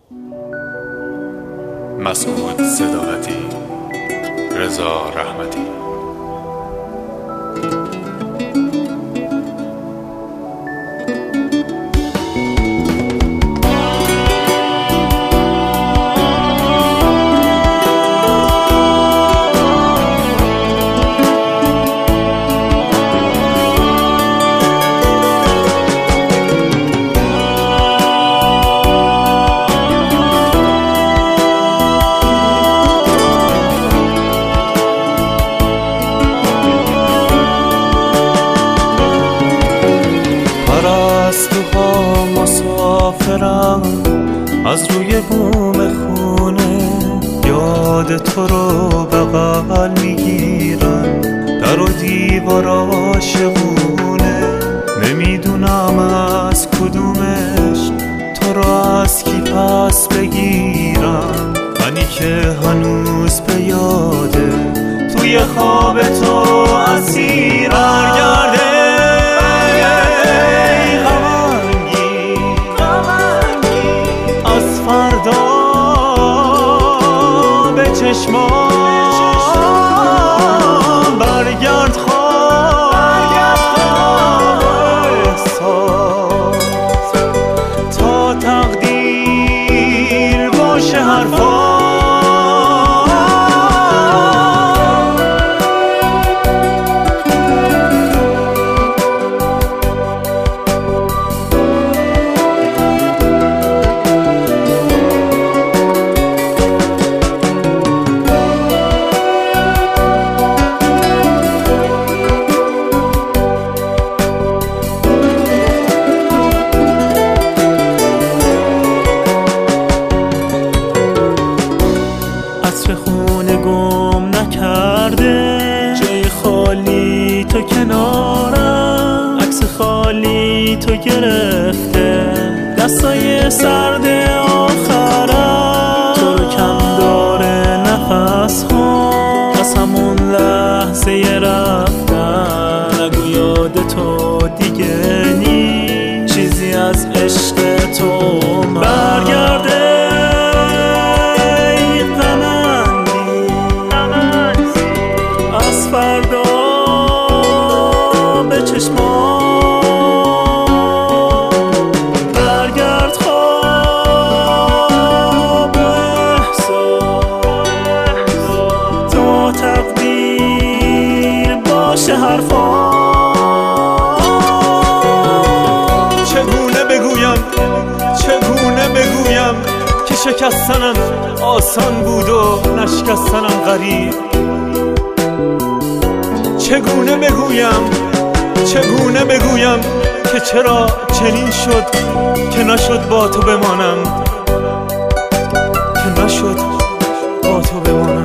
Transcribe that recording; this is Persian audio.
مسعود صداقتی، رضا رحمتی. پرستوها مسافرم از روی بوم خونه، یاد تو رو بغل میگیرن، در و دیوار عاشقونه. نمیدونم از کدومش تو رو از کی پس بگیرم، منی که هنوز به یاده توی خواب تو اسیرم. چشمان برگرد خواب احساس تا تقدیر باشه حرفا. عطر خونه گم نکرده، جای خالی تو کنارم، عکس خالی تو گرفته، دستای سرد آخرم، تو رو کم داره نفس ها از همون لحظه رفتن. نگو یاد تو دیگه نی چیزی از عشق تو برگرده. فردا به چشمان برگرد خواب احساس تا تقدیر باشه حرفا. چگونه بگویم که شکستنم آسان بود و نشکستنم غریب. چگونه بگویم که چرا چنین شد که نشد با تو بمانم، که نشد با تو بمانم.